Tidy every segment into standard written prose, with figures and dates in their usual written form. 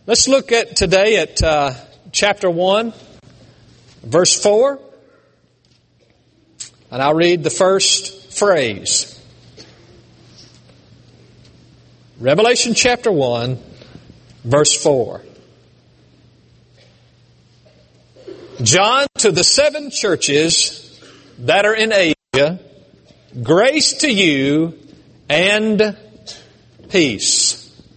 Let's look at today at chapter 1, verse 4. And I'll read the first phrase. Revelation chapter 1, verse 4. John, to the 7 churches that are in Asia, grace to you and peace.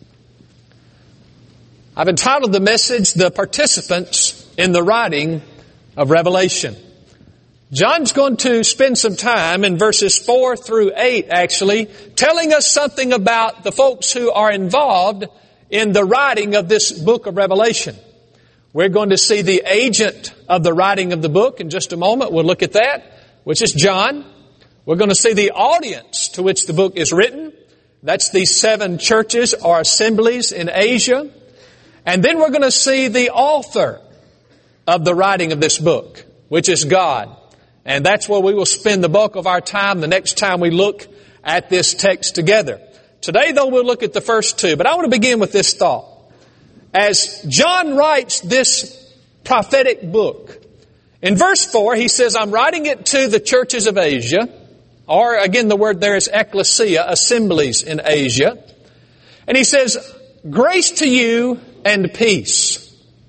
I've entitled the message, The Participants in the Writing of Revelation. John's going to spend some time in verses 4 through 8, actually, telling us something about the folks who are involved in the writing of this book of Revelation. We're going to see the agent of the writing of the book in just a moment. We'll look at that, which is John. We're going to see the audience to which the book is written. That's these 7 churches or assemblies in Asia. And then we're going to see the author of the writing of this book, which is God. And that's where we will spend the bulk of our time the next time we look at this text together. Today, though, we'll look at the first 2. But I want to begin with this thought. As John writes this prophetic book, in verse 4, he says, I'm writing it to the churches of Asia. Or, again, the word there is ecclesia, assemblies in Asia. And he says, grace to you and peace.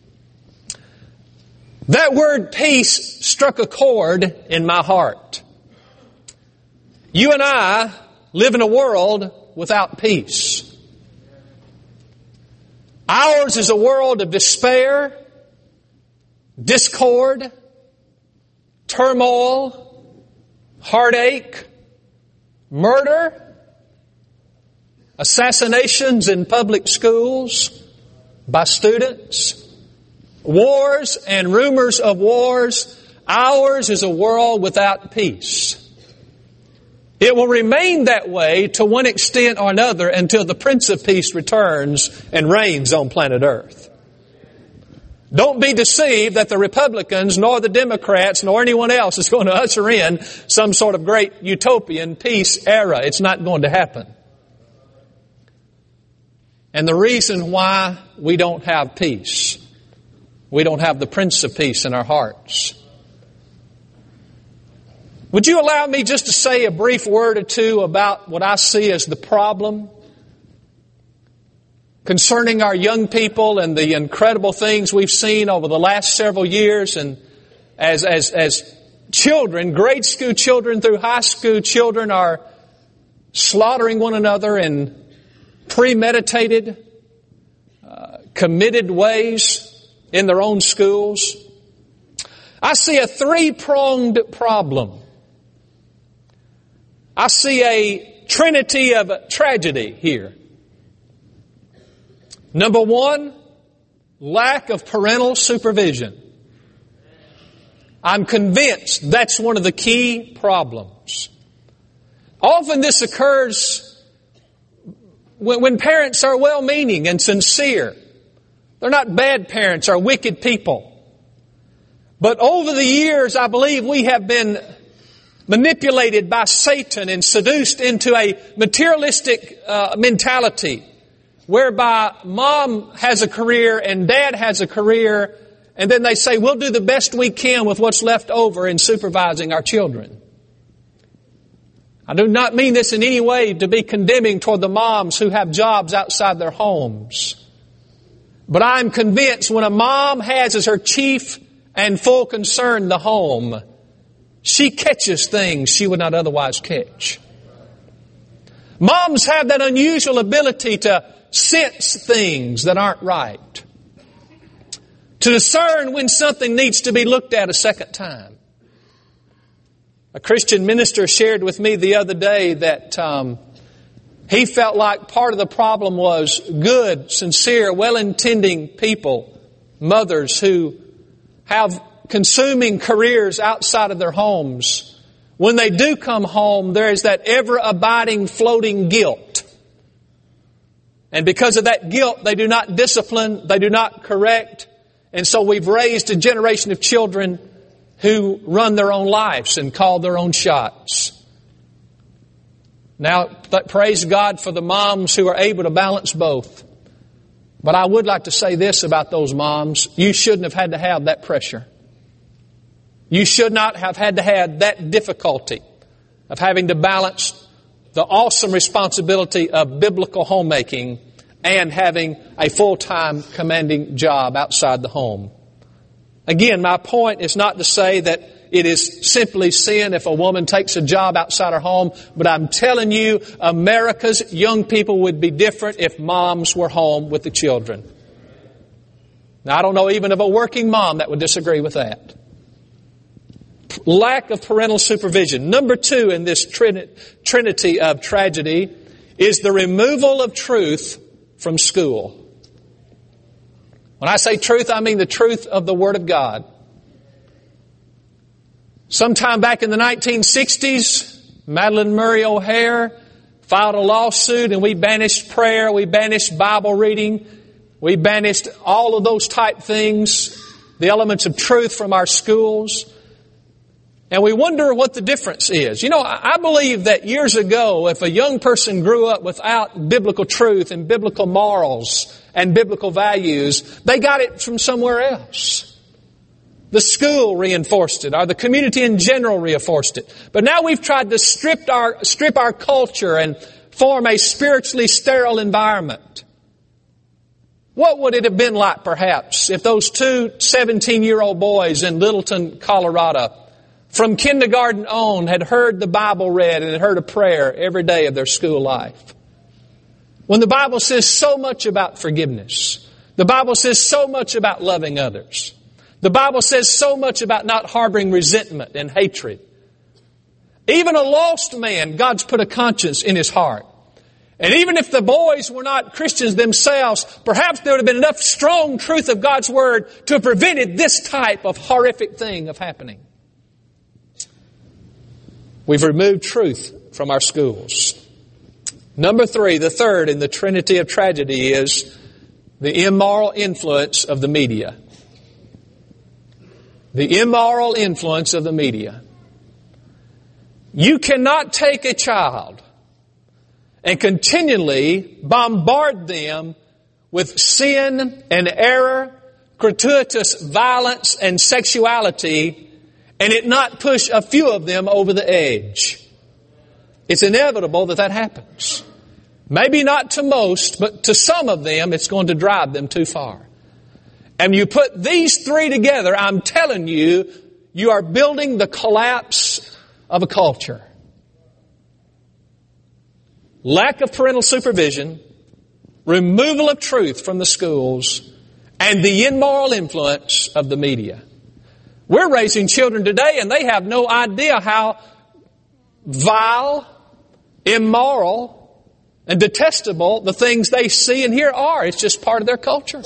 That word peace struck a chord in my heart. You and I live in a world without peace. Ours is a world of despair, discord, turmoil, heartache, murder, assassinations in public schools by students, wars and rumors of wars. Ours is a world without peace. It will remain that way to one extent or another until the Prince of Peace returns and reigns on planet Earth. Don't be deceived that the Republicans, nor the Democrats, nor anyone else is going to usher in some sort of great utopian peace era. It's not going to happen. And the reason why we don't have peace, we don't have the Prince of Peace in our hearts. Would you allow me just to say a brief word or two about what I see as the problem concerning our young people and the incredible things we've seen over the last several years, and as children, grade school children through high school children are slaughtering one another in premeditated, committed ways in their own schools. I see a 3-pronged problem. I see a trinity of tragedy here. Number 1, lack of parental supervision. I'm convinced that's one of the key problems. Often this occurs when parents are well-meaning and sincere. They're not bad parents or wicked people. But over the years, I believe we have been manipulated by Satan and seduced into a materialistic mentality whereby mom has a career and dad has a career, and then they say, we'll do the best we can with what's left over in supervising our children. I do not mean this in any way to be condemning toward the moms who have jobs outside their homes. But I'm convinced when a mom has as her chief and full concern the home, she catches things she would not otherwise catch. Moms have that unusual ability to sense things that aren't right, to discern when something needs to be looked at a second time. A Christian minister shared with me the other day that he felt like part of the problem was good, sincere, well-intending people, mothers who have consuming careers outside of their homes. When they do come home, there is that ever-abiding, floating guilt. And because of that guilt, they do not discipline, they do not correct. And so we've raised a generation of children who run their own lives and call their own shots. Now, praise God for the moms who are able to balance both. But I would like to say this about those moms. You shouldn't have had to have that pressure. You should not have had to have that difficulty of having to balance the awesome responsibility of biblical homemaking and having a full-time commanding job outside the home. Again, my point is not to say that it is simply sin if a woman takes a job outside her home, but I'm telling you, America's young people would be different if moms were home with the children. Now, I don't know even of a working mom that would disagree with that. Lack of parental supervision. Number 2 in this trinity of tragedy is the removal of truth from school. When I say truth, I mean the truth of the Word of God. Sometime back in the 1960s, Madalyn Murray O'Hair filed a lawsuit, and we banished prayer, we banished Bible reading, we banished all of those type things, the elements of truth from our schools. And we wonder what the difference is. You know, I believe that years ago, if a young person grew up without biblical truth and biblical morals and biblical values, they got it from somewhere else. The school reinforced it, or the community in general reinforced it. But now we've tried to strip our culture and form a spiritually sterile environment. What would it have been like, perhaps, if those 2 17-year-old boys in Littleton, Colorado, from kindergarten on, had heard the Bible read and had heard a prayer every day of their school life? When the Bible says so much about forgiveness, the Bible says so much about loving others, the Bible says so much about not harboring resentment and hatred. Even a lost man, God's put a conscience in his heart. And even if the boys were not Christians themselves, perhaps there would have been enough strong truth of God's Word to have prevented this type of horrific thing of happening. We've removed truth from our schools. Number 3, the third in the trinity of tragedy, is the immoral influence of the media. The immoral influence of the media. You cannot take a child and continually bombard them with sin and error, gratuitous violence and sexuality, and it not push a few of them over the edge. It's inevitable that happens. Maybe not to most, but to some of them, it's going to drive them too far. And you put these 3 together, I'm telling you, you are building the collapse of a culture. Lack of parental supervision, removal of truth from the schools, and the immoral influence of the media. We're raising children today, and they have no idea how vile, immoral, and detestable the things they see and hear are. It's just part of their culture.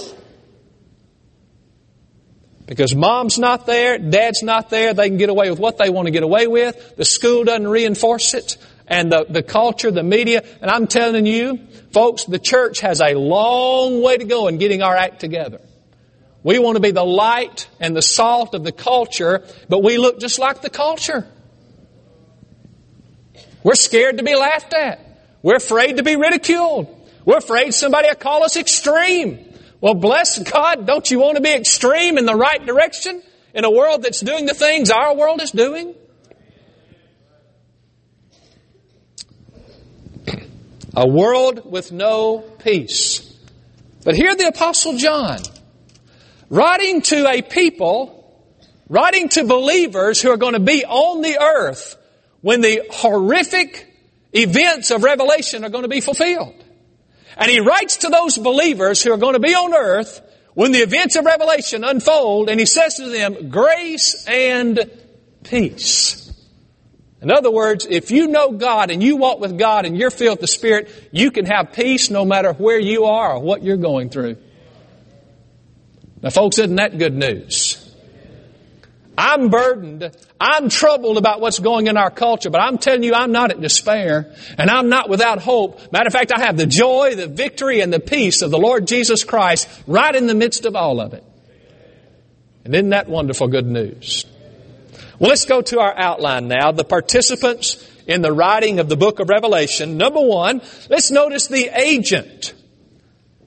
Because mom's not there, dad's not there, they can get away with what they want to get away with. The school doesn't reinforce it. And the culture, the media. And I'm telling you, folks, the church has a long way to go in getting our act together. We want to be the light and the salt of the culture, but we look just like the culture. We're scared to be laughed at. We're afraid to be ridiculed. We're afraid somebody will call us extreme. Well, bless God, don't you want to be extreme in the right direction in a world that's doing the things our world is doing? A world with no peace. But here the Apostle John, writing to a people, writing to believers who are going to be on the earth when the horrific events of Revelation are going to be fulfilled. And he writes to those believers who are going to be on earth when the events of Revelation unfold, and he says to them, grace and peace. In other words, if you know God and you walk with God and you're filled with the Spirit, you can have peace no matter where you are or what you're going through. Now, folks, isn't that good news? I'm burdened. I'm troubled about what's going in our culture, but I'm telling you, I'm not at despair, and I'm not without hope. Matter of fact, I have the joy, the victory, and the peace of the Lord Jesus Christ right in the midst of all of it. And isn't that wonderful good news? Well, let's go to our outline now. The participants in the writing of the book of Revelation. Number one, let's notice the agent.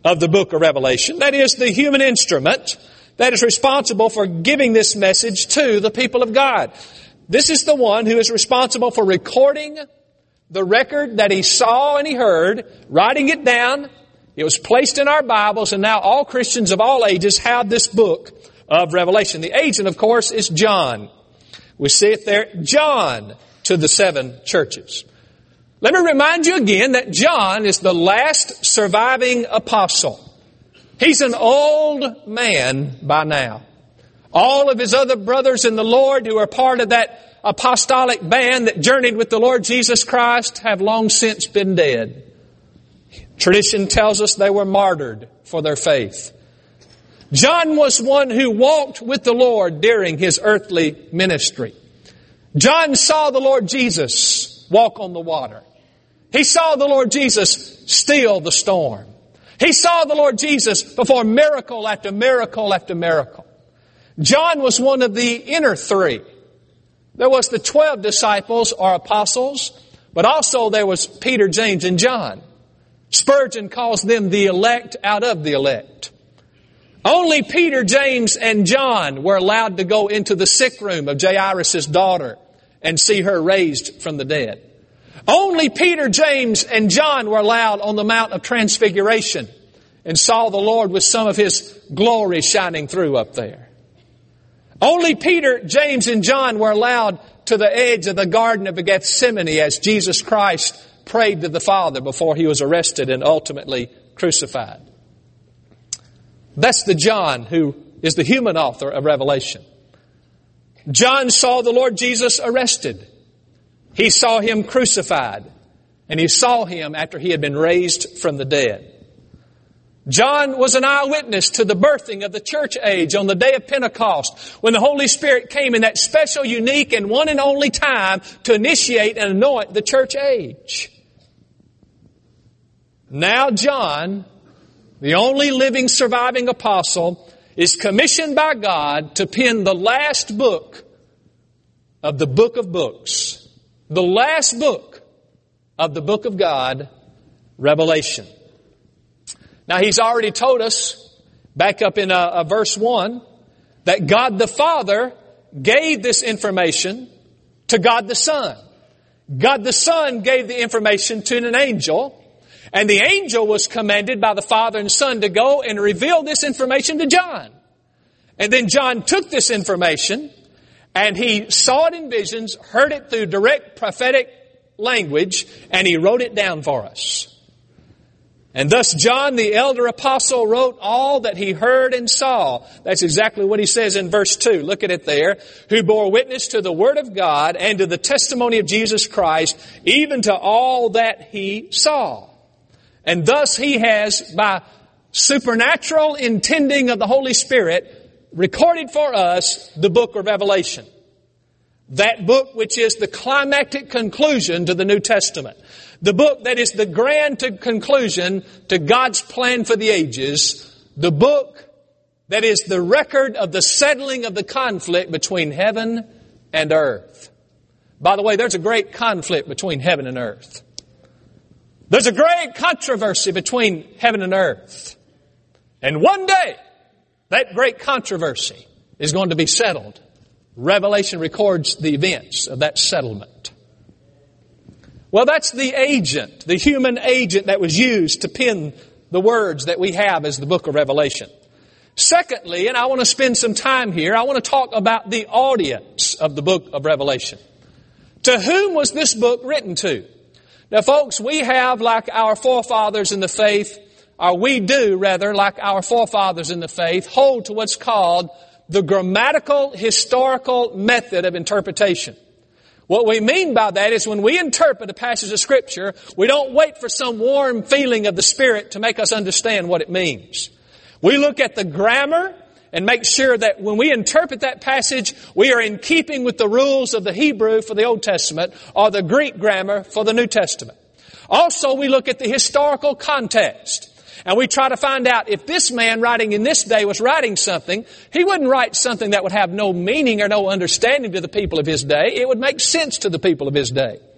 of the book of Revelation. That is, the human instrument that is responsible for giving this message to the people of God. This is the one who is responsible for recording the record that he saw and he heard, writing it down. It was placed in our Bibles, and now all Christians of all ages have this book of Revelation. The agent, of course, is John. We see it there, John to the 7 churches. Let me remind you again that John is the last surviving apostle. He's an old man by now. All of his other brothers in the Lord who are part of that apostolic band that journeyed with the Lord Jesus Christ have long since been dead. Tradition tells us they were martyred for their faith. John was one who walked with the Lord during his earthly ministry. John saw the Lord Jesus walk on the water. He saw the Lord Jesus still the storm. He saw the Lord Jesus perform miracle after miracle after miracle. John was one of the inner 3. There was the 12 disciples or apostles, but also there was Peter, James, and John. Spurgeon calls them the elect out of the elect. Only Peter, James, and John were allowed to go into the sick room of Jairus' daughter and see her raised from the dead. Only Peter, James, and John were allowed on the Mount of Transfiguration and saw the Lord with some of His glory shining through up there. Only Peter, James, and John were allowed to the edge of the Garden of Gethsemane as Jesus Christ prayed to the Father before He was arrested and ultimately crucified. That's the John who is the human author of Revelation. John saw the Lord Jesus arrested. He saw Him crucified. And he saw Him after He had been raised from the dead. John was an eyewitness to the birthing of the church age on the day of Pentecost, when the Holy Spirit came in that special, unique, and one and only time to initiate and anoint the church age. Now John, the only living surviving apostle, is commissioned by God to pen the last book of the book of books. The last book of the book of God, Revelation. Now he's already told us, back up in verse 1, that God the Father gave this information to God the Son. God the Son gave the information to an angel, and the angel was commanded by the Father and Son to go and reveal this information to John. And then John took this information and he saw it in visions, heard it through direct prophetic language, and he wrote it down for us. And thus John, the elder apostle, wrote all that he heard and saw. That's exactly what he says in verse 2. Look at it there. Who bore witness to the word of God and to the testimony of Jesus Christ, even to all that he saw. And thus he has, by supernatural intending of the Holy Spirit, recorded for us the book of Revelation. That book which is the climactic conclusion to the New Testament. The book that is the grand conclusion to God's plan for the ages. The book that is the record of the settling of the conflict between heaven and earth. By the way, there's a great conflict between heaven and earth. There's a great controversy between heaven and earth. And one day, that great controversy is going to be settled. Revelation records the events of that settlement. Well, that's the agent, the human agent that was used to pen the words that we have as the book of Revelation. Secondly, and I want to spend some time here, I want to talk about the audience of the book of Revelation. To whom was this book written to? Now, folks, we have, like our forefathers in the faith, or we do, rather, like our forefathers in the faith, hold to what's called the grammatical historical method of interpretation. What we mean by that is when we interpret a passage of Scripture, we don't wait for some warm feeling of the Spirit to make us understand what it means. We look at the grammar and make sure that when we interpret that passage, we are in keeping with the rules of the Hebrew for the Old Testament or the Greek grammar for the New Testament. Also, we look at the historical context. And we try to find out if this man writing in this day was writing something, he wouldn't write something that would have no meaning or no understanding to the people of his day. It would make sense to the people of his day.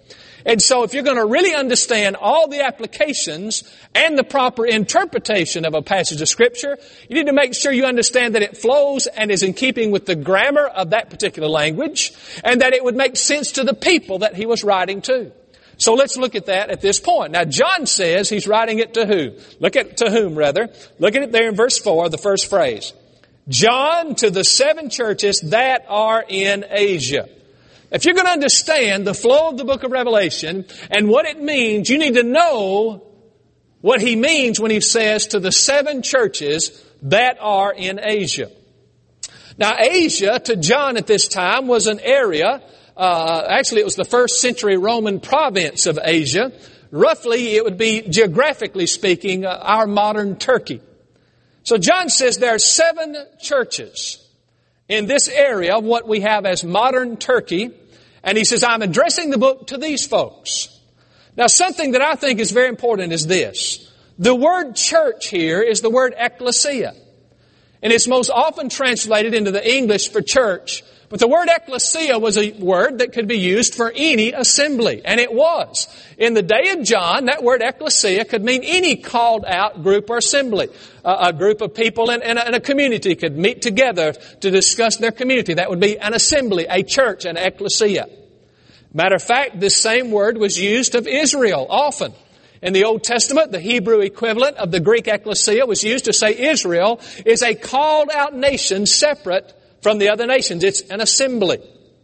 And so if you're going to really understand all the applications and the proper interpretation of a passage of Scripture, you need to make sure you understand that it flows and is in keeping with the grammar of that particular language, and that it would make sense to the people that he was writing to. So let's look at that at this point. Now John says he's writing it to who? Look at to whom, rather. Look at it there in verse 4, the first phrase. John to the 7 churches that are in Asia. If you're going to understand the flow of the book of Revelation and what it means, you need to know what he means when he says to the 7 churches that are in Asia. Now, Asia, to John at this time, was an area, actually it was the first century Roman province of Asia. Roughly, it would be, geographically speaking, our modern Turkey. So John says there are 7 churches in this area of what we have as modern Turkey. And he says, I'm addressing the book to these folks. Now, something that I think is very important is this. The word church here is the word ecclesia. And it's most often translated into the English for church. But the word ecclesia was a word that could be used for any assembly. And it was. In the day of John, that word ecclesia could mean any called out group or assembly. A group of people in a community could meet together to discuss their community. That would be an assembly, a church, an ecclesia. Matter of fact, this same word was used of Israel often. In the Old Testament, the Hebrew equivalent of the Greek ecclesia was used to say Israel is a called out nation separate from the other nations. It's an assembly.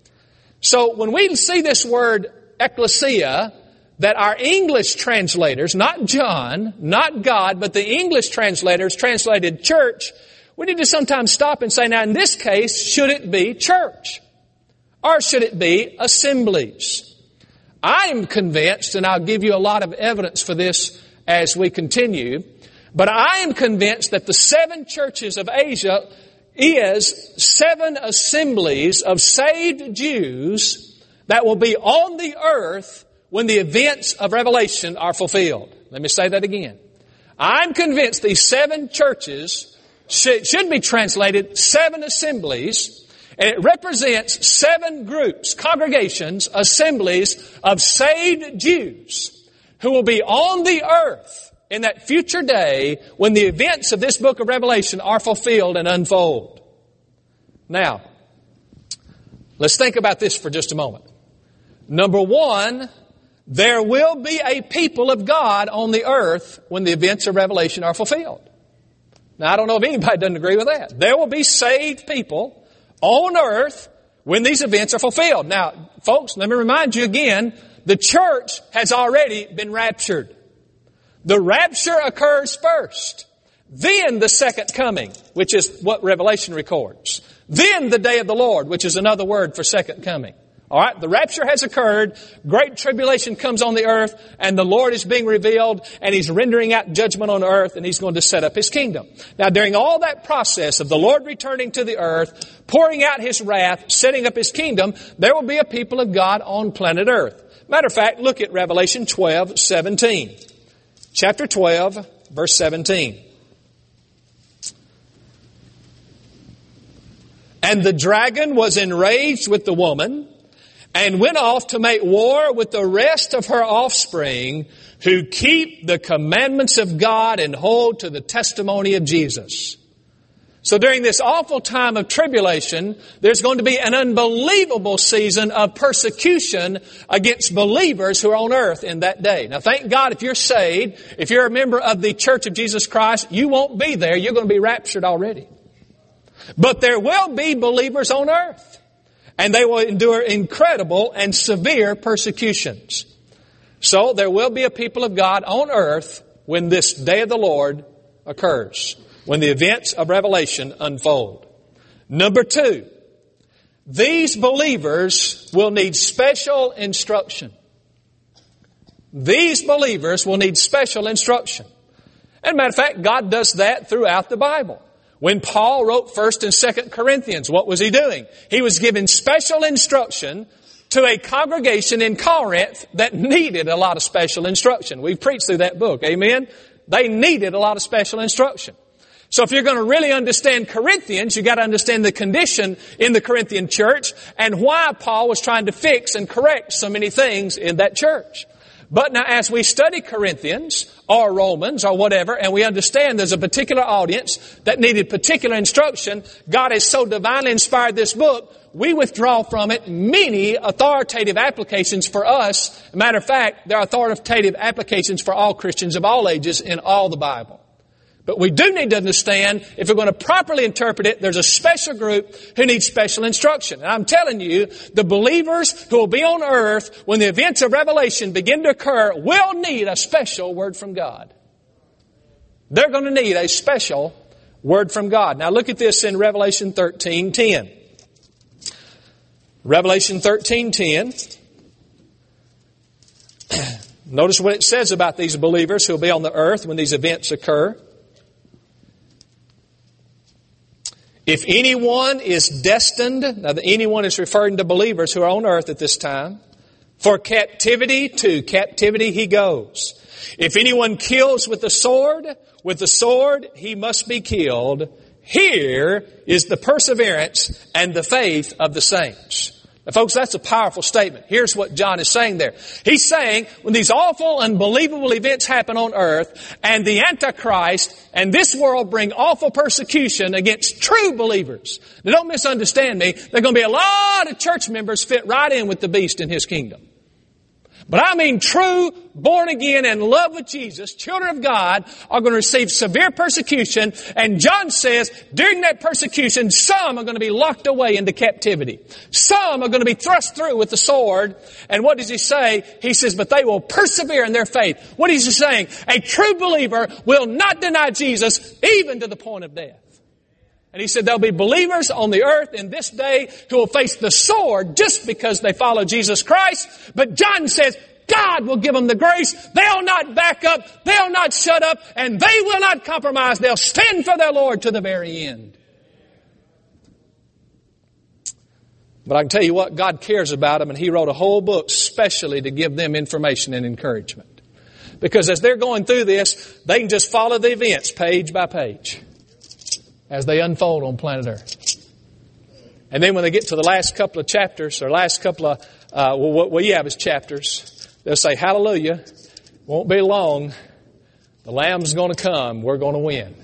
So when we see this word ecclesia, that our English translators, not John, not God, but the English translators translated church, we need to sometimes stop and say, now in this case, should it be church? Or should it be assemblies? I am convinced, and I'll give you a lot of evidence for this as we continue, but I am convinced that the 7 churches of Asia is 7 assemblies of saved Jews that will be on the earth when the events of Revelation are fulfilled. Let me say that again. I'm convinced these 7 churches should be translated 7 assemblies, and it represents 7 groups, congregations, assemblies of saved Jews who will be on the earth in that future day when the events of this book of Revelation are fulfilled and unfold. Now, let's think about this for just a moment. Number 1, there will be a people of God on the earth when the events of Revelation are fulfilled. Now, I don't know if anybody doesn't agree with that. There will be saved people on earth when these events are fulfilled. Now, folks, let me remind you again, the church has already been raptured. The rapture occurs first. Then the second coming, which is what Revelation records. Then the day of the Lord, which is another word for second coming. All right, the rapture has occurred, great tribulation comes on the earth, and the Lord is being revealed, and He's rendering out judgment on earth, and He's going to set up His kingdom. Now, during all that process of the Lord returning to the earth, pouring out His wrath, setting up His kingdom, there will be a people of God on planet earth. Matter of fact, look at Revelation 12:17. Chapter 12, verse 17. And the dragon was enraged with the woman, and went off to make war with the rest of her offspring who keep the commandments of God and hold to the testimony of Jesus. So during this awful time of tribulation, there's going to be an unbelievable season of persecution against believers who are on earth in that day. Now thank God if you're saved, if you're a member of the Church of Jesus Christ, you won't be there. You're going to be raptured already. But there will be believers on earth. And they will endure incredible and severe persecutions. So there will be a people of God on earth when this day of the Lord occurs, when the events of Revelation unfold. Number 2, these believers will need special instruction. These believers will need special instruction. As a matter of fact, God does that throughout the Bible. When Paul wrote 1st and 2nd Corinthians, what was he doing? He was giving special instruction to a congregation in Corinth that needed a lot of special instruction. We've preached through that book, amen? They needed a lot of special instruction. So if you're going to really understand Corinthians, you've got to understand the condition in the Corinthian church and why Paul was trying to fix and correct so many things in that church. But now as we study Corinthians or Romans or whatever, and we understand there's a particular audience that needed particular instruction, God has so divinely inspired this book, we withdraw from it many authoritative applications for us. As a matter of fact, there are authoritative applications for all Christians of all ages in all the Bible. But we do need to understand, if we're going to properly interpret it, there's a special group who needs special instruction. And I'm telling you, the believers who will be on earth when the events of Revelation begin to occur will need a special word from God. They're going to need a special word from God. Now look at this in Revelation 13:10. Revelation 13:10. Notice what it says about these believers who will be on the earth when these events occur. If anyone is destined, now the anyone is referring to believers who are on earth at this time, for captivity, to captivity he goes. If anyone kills with the sword he must be killed. Here is the perseverance and the faith of the saints. Now folks, that's a powerful statement. Here's what John is saying there. He's saying when these awful, unbelievable events happen on earth and the Antichrist and this world bring awful persecution against true believers. Now don't misunderstand me. There are going to be a lot of church members fit right in with the beast in his kingdom. But I mean true, born again, and in love with Jesus, children of God are going to receive severe persecution. And John says during that persecution, some are going to be locked away into captivity. Some are going to be thrust through with the sword. And what does he say? He says, but they will persevere in their faith. What is he saying? A true believer will not deny Jesus even to the point of death. And he said there'll be believers on the earth in this day who will face the sword just because they follow Jesus Christ. But John says God will give them the grace. They'll not back up. They'll not shut up. And they will not compromise. They'll stand for their Lord to the very end. But I can tell you what, God cares about them, and He wrote a whole book specially to give them information and encouragement. Because as they're going through this, they can just follow the events page by page as they unfold on planet Earth. And then when they get to the last couple of chapters, or last couple of, what we have as chapters, they'll say, hallelujah, won't be long, the Lamb's going to come, we're going to win.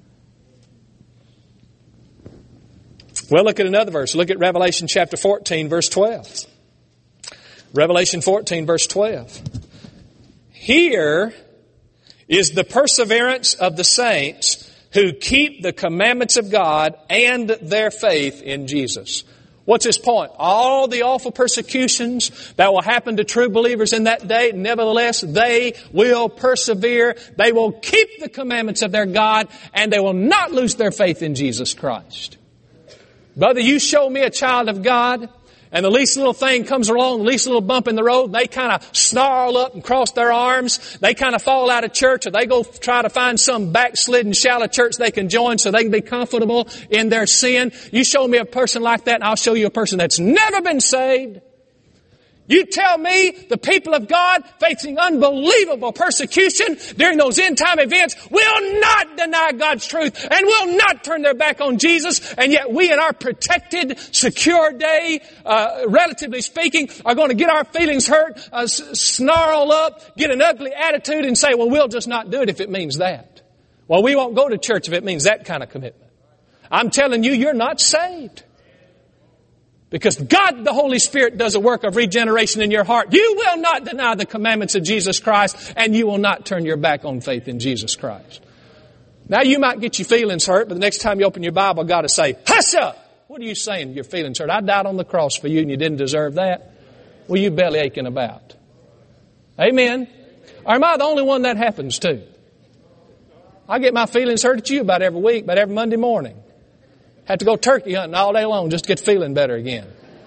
Well, look at another verse. Look at Revelation chapter 14, verse 12. Revelation 14, verse 12. Here is the perseverance of the saints who keep the commandments of God and their faith in Jesus. What's his point? All the awful persecutions that will happen to true believers in that day, nevertheless, they will persevere. They will keep the commandments of their God, and they will not lose their faith in Jesus Christ. Brother, you show me a child of God, and the least little thing comes along, the least little bump in the road, they kind of snarl up and cross their arms. They kind of fall out of church, or they go try to find some backslidden, shallow church they can join so they can be comfortable in their sin. You show me a person like that, and I'll show you a person that's never been saved. You tell me the people of God facing unbelievable persecution during those end time events will not deny God's truth and will not turn their back on Jesus. And yet we in our protected, secure day, relatively speaking, are going to get our feelings hurt, snarl up, get an ugly attitude and say, well, we'll just not do it if it means that. Well, we won't go to church if it means that kind of commitment. I'm telling you, you're not saved. Because God, the Holy Spirit, does a work of regeneration in your heart. You will not deny the commandments of Jesus Christ, and you will not turn your back on faith in Jesus Christ. Now, you might get your feelings hurt, but the next time you open your Bible, God will say, hush up! What are you saying? Your feelings hurt. I died on the cross for you, and you didn't deserve that. What are you belly aching about? Amen? Or am I the only one that happens to? I get my feelings hurt at you about every week, about every Monday morning. Had to go turkey hunting all day long just to get feeling better again.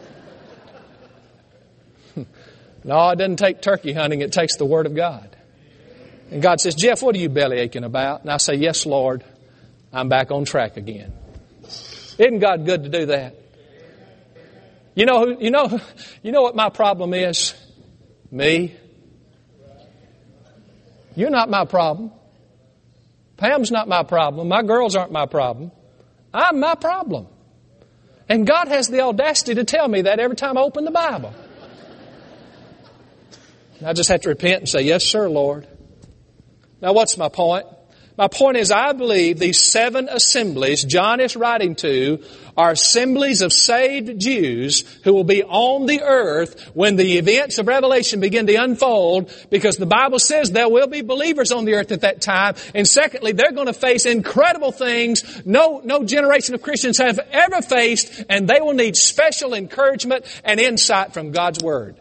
No, it doesn't take turkey hunting. It takes the Word of God. And God says, Jeff, what are you belly aching about? And I say, yes, Lord, I'm back on track again. Isn't God good to do that? You know what my problem is? Me. You're not my problem. Pam's not my problem. My girls aren't my problem. I'm my problem. And God has the audacity to tell me that every time I open the Bible. I just have to repent and say, yes, sir, Lord. Now, what's my point? My point is, I believe these 7 assemblies John is writing to are assemblies of saved Jews who will be on the earth when the events of Revelation begin to unfold, because the Bible says there will be believers on the earth at that time. And secondly, they're going to face incredible things no generation of Christians have ever faced, and they will need special encouragement and insight from God's Word.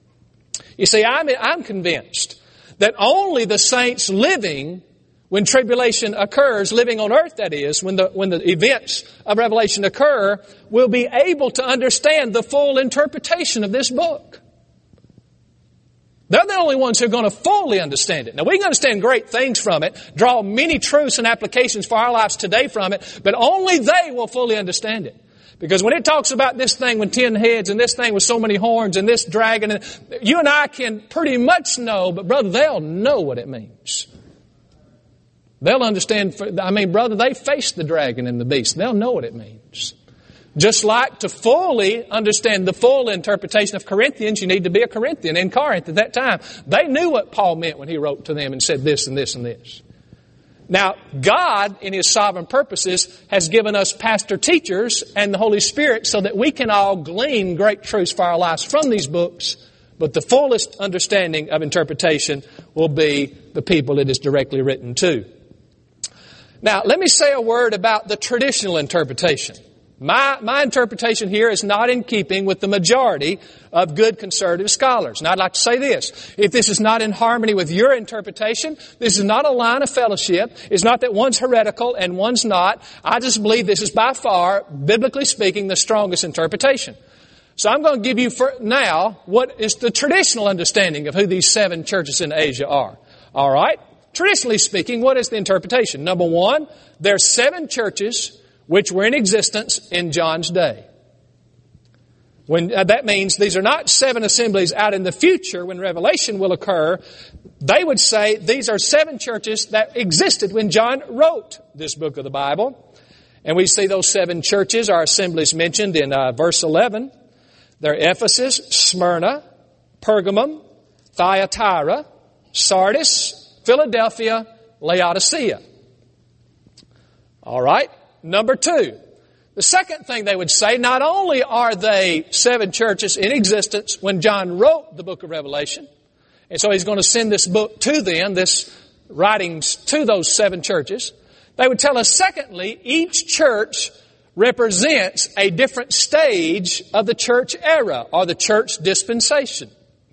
You see, I'm convinced that only the saints living when tribulation occurs, living on earth that is, when the events of Revelation occur, will be able to understand the full interpretation of this book. They're the only ones who are going to fully understand it. Now, we can understand great things from it, draw many truths and applications for our lives today from it, but only they will fully understand it. Because when it talks about this thing with 10 heads and this thing with so many horns and this dragon, and you and I can pretty much know, but brother, they'll know what it means. They'll understand, brother, they faced the dragon and the beast. They'll know what it means. Just like to fully understand the full interpretation of Corinthians, you need to be a Corinthian in Corinth at that time. They knew what Paul meant when he wrote to them and said this and this and this. Now, God, in His sovereign purposes, has given us pastor teachers and the Holy Spirit so that we can all glean great truths for our lives from these books, but the fullest understanding of interpretation will be the people it is directly written to. Now, let me say a word about the traditional interpretation. My interpretation here is not in keeping with the majority of good conservative scholars. And I'd like to say this. If this is not in harmony with your interpretation, this is not a line of fellowship. It's not that one's heretical and one's not. I just believe this is by far, biblically speaking, the strongest interpretation. So I'm going to give you now what is the traditional understanding of who these 7 churches in Asia are. All right? Traditionally speaking, what is the interpretation? Number 1, there are 7 churches which were in existence in John's day. That means these are not 7 assemblies out in the future when Revelation will occur. They would say these are 7 churches that existed when John wrote this book of the Bible. And we see those 7 churches are assemblies mentioned in verse 11. They're Ephesus, Smyrna, Pergamum, Thyatira, Sardis, Philadelphia, Laodicea. All right. Number 2. The second thing they would say, not only are they 7 churches in existence when John wrote the book of Revelation, and so he's going to send this book to them, this writings to those 7 churches, they would tell us, secondly, each church represents a different stage of the church era or the church dispensation.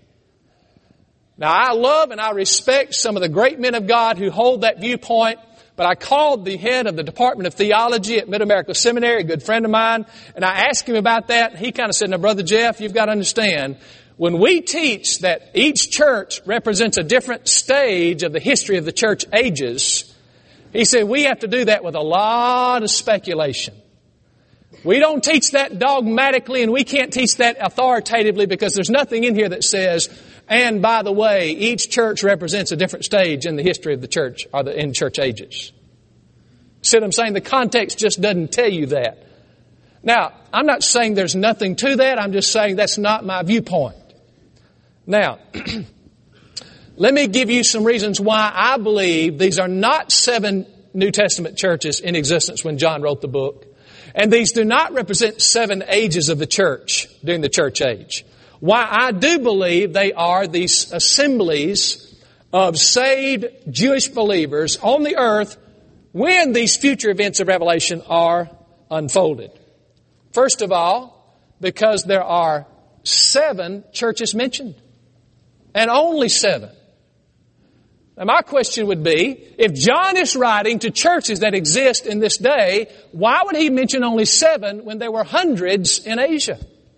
Now, I love and I respect some of the great men of God who hold that viewpoint, but I called the head of the Department of Theology at Mid-America Seminary, a good friend of mine, and I asked him about that. He kind of said, now, Brother Jeff, you've got to understand, when we teach that each church represents a different stage of the history of the church ages, he said, we have to do that with a lot of speculation. We don't teach that dogmatically, and we can't teach that authoritatively because there's nothing in here that says, and by the way, each church represents a different stage in the history of the church or in church ages. See what I'm saying? The context just doesn't tell you that. Now, I'm not saying there's nothing to that. I'm just saying that's not my viewpoint. Now, let me give you some reasons why I believe these are not 7 New Testament churches in existence when John wrote the book. And these do not represent 7 ages of the church during the church age. Why I do believe they are these assemblies of saved Jewish believers on the earth when these future events of Revelation are unfolded. First of all, because there are 7 churches mentioned. And only 7. Now my question would be, if John is writing to churches that exist in this day, why would he mention only 7 when there were hundreds in Asia?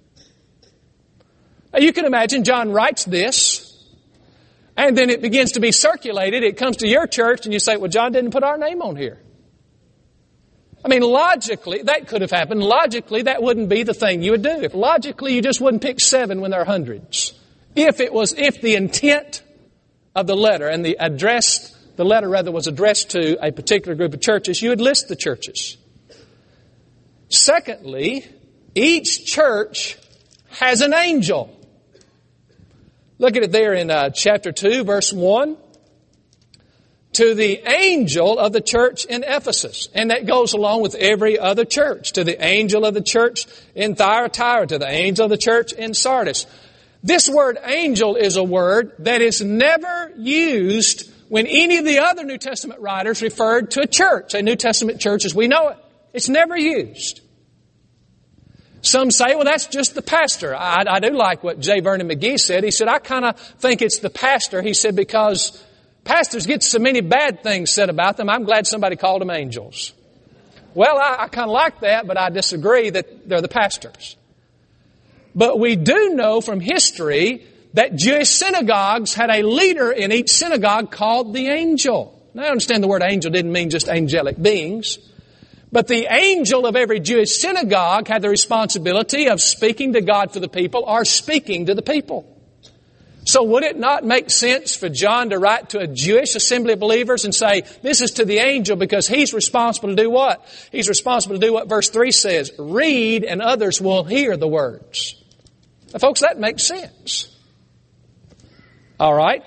Now you can imagine John writes this, and then it begins to be circulated. It comes to your church, and you say, well, John didn't put our name on here. I mean, logically, that could have happened. Logically, that wouldn't be the thing you would do. If logically, you just wouldn't pick 7 when there are hundreds. If the intent of the letter and the addressed the letter rather was addressed to a particular group of churches, you would list the churches. Secondly, each church has an angel. Look at it there in chapter 2, verse 1. To the angel of the church in Ephesus. And that goes along with every other church. To the angel of the church in Thyatira. To the angel of the church in Sardis. This word angel is a word that is never used when any of the other New Testament writers referred to a church, a New Testament church as we know it. It's never used. Some say, well, that's just the pastor. I do like what J. Vernon McGee said. He said, I kind of think it's the pastor. He said, because pastors get so many bad things said about them, I'm glad somebody called them angels. Well, I kind of like that, but I disagree that they're the pastors. But we do know from history that Jewish synagogues had a leader in each synagogue called the angel. Now, I understand the word angel didn't mean just angelic beings. But the angel of every Jewish synagogue had the responsibility of speaking to God for the people or speaking to the people. So would it not make sense for John to write to a Jewish assembly of believers and say, this is to the angel because he's responsible to do what? He's responsible to do what verse 3 says, read and others will hear the words. Now, folks, that makes sense. All right.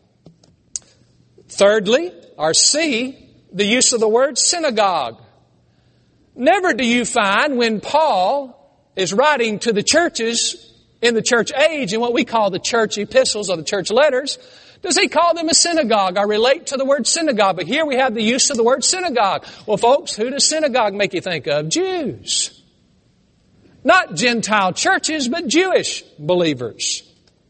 Thirdly, or C, the use of the word synagogue. Never do you find when Paul is writing to the churches in the church age, in what we call the church epistles or the church letters, does he call them a synagogue or relate to the word synagogue? But here we have the use of the word synagogue. Well, folks, who does synagogue make you think of? Jews. Not Gentile churches, but Jewish believers.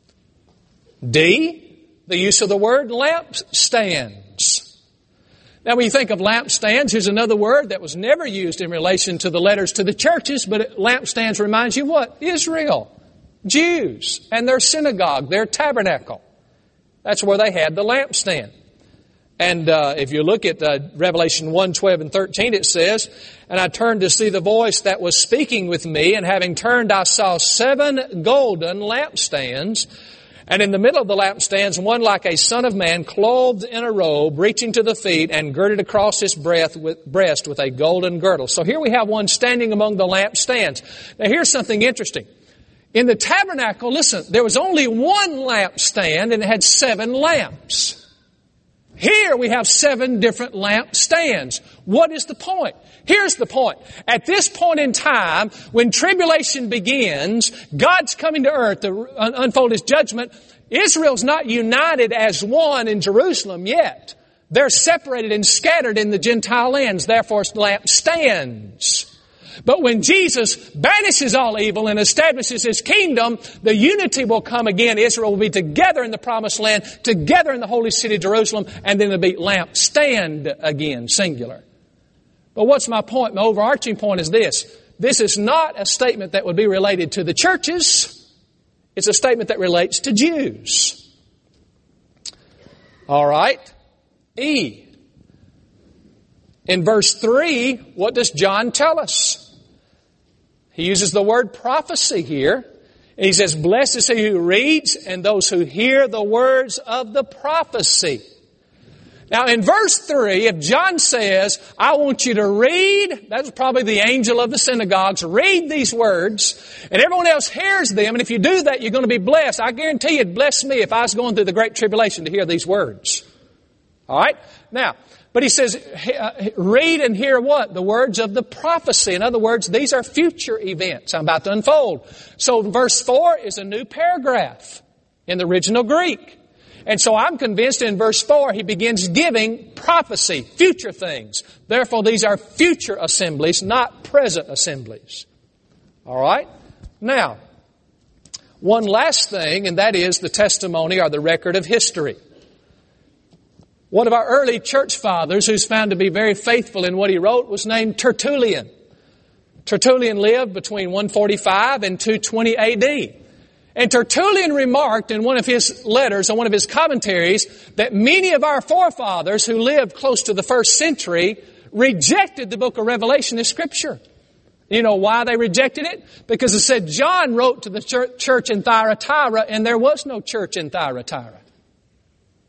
D, the use of the word lampstands. Now, when you think of lampstands, here's another word that was never used in relation to the letters to the churches, but lampstands reminds you of what? Israel. Jews and their synagogue, their tabernacle. That's where they had the lampstand. And if you look at Revelation 1, 12 and 13, it says, and I turned to see the voice that was speaking with me, and having turned I saw 7 golden lampstands, and in the middle of the lampstands one like a son of man, clothed in a robe, reaching to the feet, and girded across his breast with a golden girdle. So here we have one standing among the lampstands. Now here's something interesting. In the tabernacle, listen, there was only one lampstand and it had 7 lamps. Here we have 7 different lampstands. What is the point? Here's the point. At this point in time, when tribulation begins, God's coming to earth to unfold His judgment. Israel's not united as one in Jerusalem yet. They're separated and scattered in the Gentile lands, therefore it's lampstands. But when Jesus banishes all evil and establishes His kingdom, the unity will come again. Israel will be together in the promised land, together in the holy city of Jerusalem, and then it'll be lampstand again, singular. But what's my point? My overarching point is this. This is not a statement that would be related to the churches. It's a statement that relates to Jews. All right. E. In verse 3, what does John tell us? He uses the word prophecy here. And he says, blessed is he who reads and those who hear the words of the prophecy. Now in verse 3, if John says, I want you to read, that's probably the angel of the synagogues, read these words, and everyone else hears them, and if you do that, you're going to be blessed. I guarantee you it'd bless me if I was going through the Great Tribulation to hear these words. All right? Now, but he says, read and hear what? The words of the prophecy. In other words, these are future events I'm about to unfold. So verse 4 is a new paragraph in the original Greek. And so I'm convinced in verse 4 he begins giving prophecy, future things. Therefore, these are future assemblies, not present assemblies. All right? Now, one last thing, and that is the testimony or the record of history. One of our early church fathers, who's found to be very faithful in what he wrote, was named Tertullian. Tertullian lived between 145 and 220 A.D. And Tertullian remarked in one of his letters, or one of his commentaries, that many of our forefathers who lived close to the first century rejected the book of Revelation as Scripture. You know why they rejected it? Because it said John wrote to the church in Thyatira, and there was no church in Thyatira.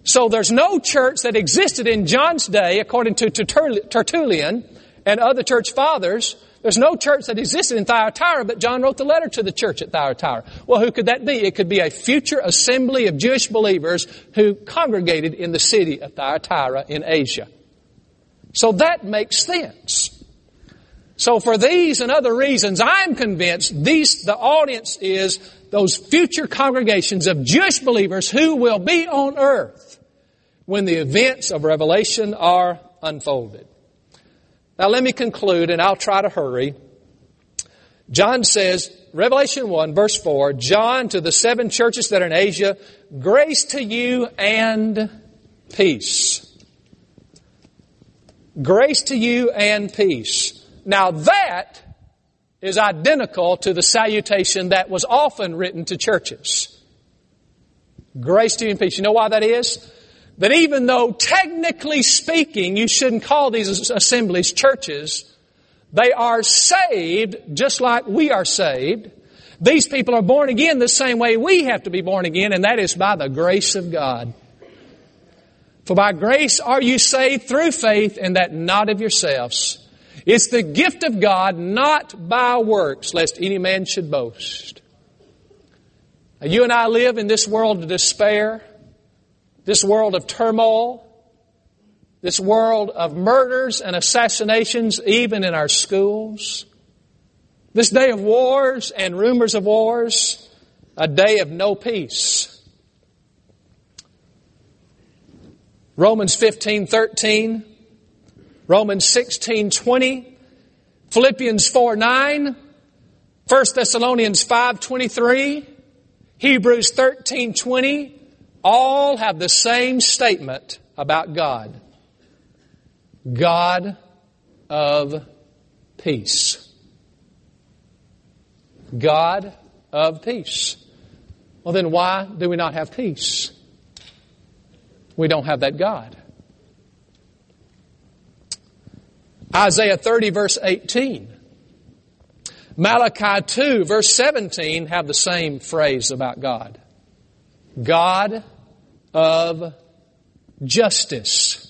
So there's no church that existed in John's day, according to Tertullian and other church fathers. There's no church that existed in Thyatira, but John wrote the letter to the church at Thyatira. Well, who could that be? It could be a future assembly of Jewish believers who congregated in the city of Thyatira in Asia. So that makes sense. So for these and other reasons, I'm convinced the audience is those future congregations of Jewish believers who will be on earth when the events of Revelation are unfolded. Now let me conclude, and I'll try to hurry. John says, Revelation 1, verse 4, John, to the 7 churches that are in Asia, grace to you and peace. Grace to you and peace. Now that is identical to the salutation that was often written to churches. Grace to you and peace. You know why that is? That even though technically speaking you shouldn't call these assemblies churches, they are saved just like we are saved. These people are born again the same way we have to be born again, and that is by the grace of God. For by grace are you saved through faith, and that not of yourselves. It's the gift of God, not by works, lest any man should boast. Now, you and I live in this world of despair, this world of turmoil, this world of murders and assassinations, even in our schools. This day of wars and rumors of wars, a day of no peace. Romans 15:13, Romans 16:20, Philippians 4:9, 1 Thessalonians 5:23, Hebrews 13:20, all have the same statement about God. God of peace. God of peace. Well, then why do we not have peace? We don't have that God. Isaiah 30 verse 18. Malachi 2 verse 17 have the same phrase about God. God of justice.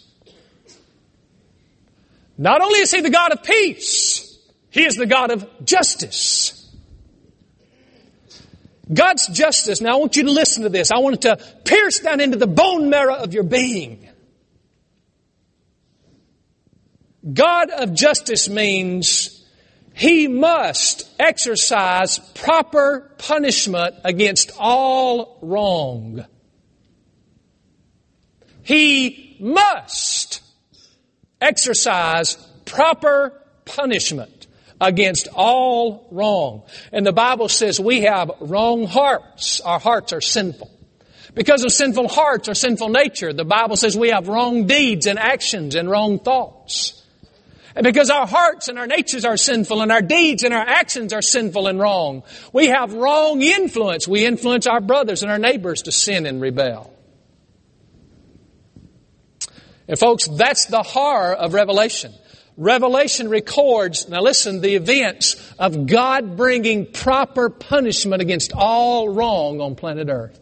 Not only is He the God of peace, He is the God of justice. God's justice, now I want you to listen to this. I want it to pierce down into the bone marrow of your being. God of justice means He must exercise proper punishment against all wrong. He must exercise proper punishment against all wrong. And the Bible says we have wrong hearts. Our hearts are sinful. Because of sinful hearts or sinful nature, the Bible says we have wrong deeds and actions and wrong thoughts. And because our hearts and our natures are sinful and our deeds and our actions are sinful and wrong, we have wrong influence. We influence our brothers and our neighbors to sin and rebel. And folks, that's the horror of Revelation. Revelation records, now listen, the events of God bringing proper punishment against all wrong on planet Earth.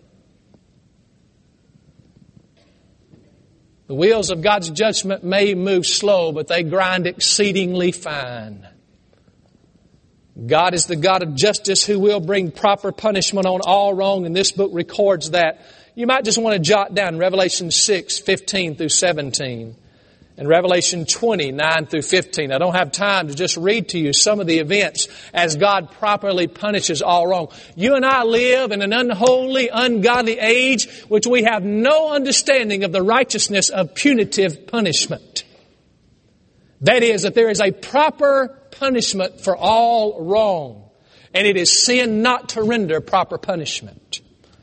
The wheels of God's judgment may move slow, but they grind exceedingly fine. God is the God of justice who will bring proper punishment on all wrong, and this book records that. You might just want to jot down Revelation 6:15 through 17. And Revelation 20:9 through 15. I don't have time to just read to you some of the events as God properly punishes all wrong. You and I live in an unholy, ungodly age which we have no understanding of the righteousness of punitive punishment. That is, that there is a proper punishment for all wrong. And it is sin not to render proper punishment.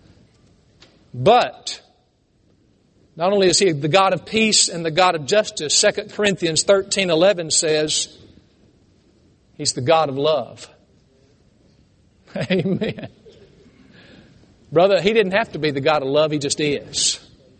But not only is He the God of peace and the God of justice, 2 Corinthians 13:11 says He's the God of love. Amen. Brother, He didn't have to be the God of love. He just is.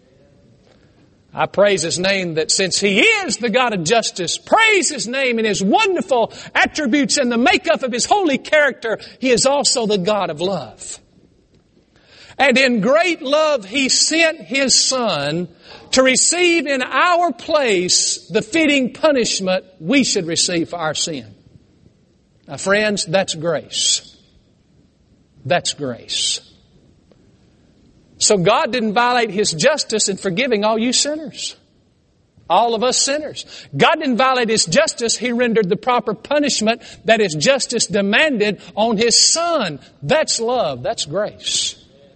I praise His name that since He is the God of justice, praise His name and His wonderful attributes and the makeup of His holy character, He is also the God of love. And in great love, He sent His Son to receive in our place the fitting punishment we should receive for our sin. Now, friends, that's grace. That's grace. So God didn't violate His justice in forgiving all you sinners. All of us sinners. God didn't violate His justice. He rendered the proper punishment that His justice demanded on His Son. That's love. That's grace.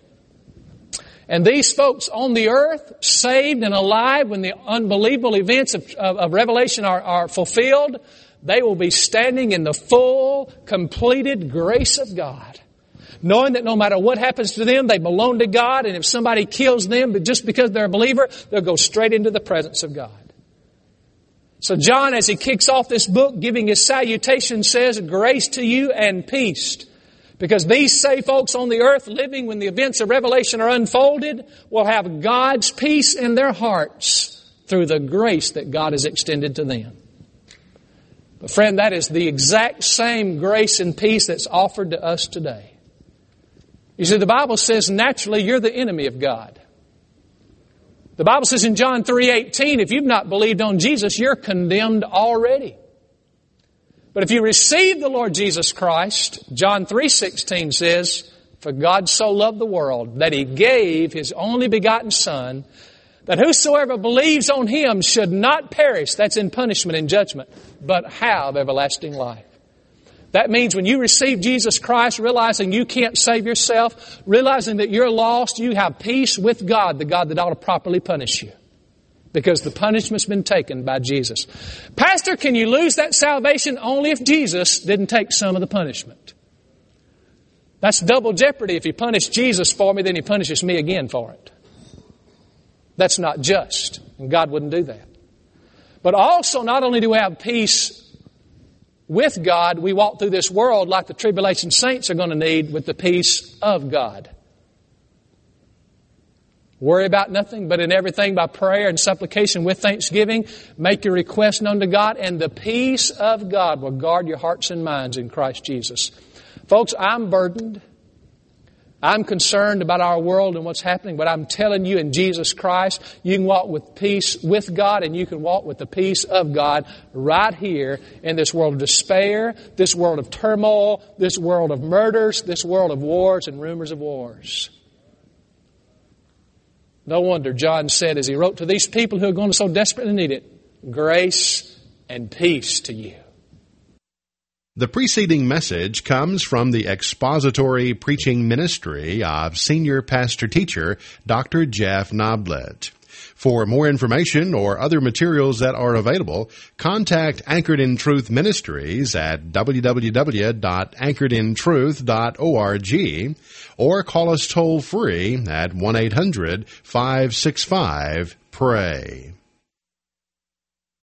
And these folks on the earth, saved and alive when the unbelievable events of Revelation are fulfilled, they will be standing in the full, completed grace of God. Knowing that no matter what happens to them, they belong to God. And if somebody kills them, but just because they're a believer, they'll go straight into the presence of God. So John, as he kicks off this book, giving his salutation, says, grace to you and peace. Because these saved folks on the earth living when the events of Revelation are unfolded will have God's peace in their hearts through the grace that God has extended to them. But friend, that is the exact same grace and peace that's offered to us today. You see, the Bible says naturally you're the enemy of God. The Bible says in John 3:18, if you've not believed on Jesus, you're condemned already. But if you receive the Lord Jesus Christ, John 3:16 says, for God so loved the world that He gave His only begotten Son, that whosoever believes on Him should not perish, that's in punishment and judgment, but have everlasting life. That means when you receive Jesus Christ, realizing you can't save yourself, realizing that you're lost, you have peace with God, the God that ought to properly punish you. Because the punishment's been taken by Jesus. Pastor, can you lose that salvation? Only if Jesus didn't take some of the punishment. That's double jeopardy. If He punished Jesus for me, then He punishes me again for it. That's not just. And God wouldn't do that. But also, not only do we have peace with God, we walk through this world like the tribulation saints are going to need with the peace of God. Worry about nothing, but in everything by prayer and supplication with thanksgiving, make your request known to God, and the peace of God will guard your hearts and minds in Christ Jesus. Folks, I'm burdened. I'm concerned about our world and what's happening, but I'm telling you in Jesus Christ, you can walk with peace with God and you can walk with the peace of God right here in this world of despair, this world of turmoil, this world of murders, this world of wars and rumors of wars. No wonder John said as he wrote to these people who are going to so desperately need it, grace and peace to you. The preceding message comes from the expository preaching ministry of Senior Pastor Teacher Dr. Jeff Noblett. For more information or other materials that are available, contact Anchored in Truth Ministries at www.anchoredintruth.org or call us toll-free at 1-800-565-PRAY.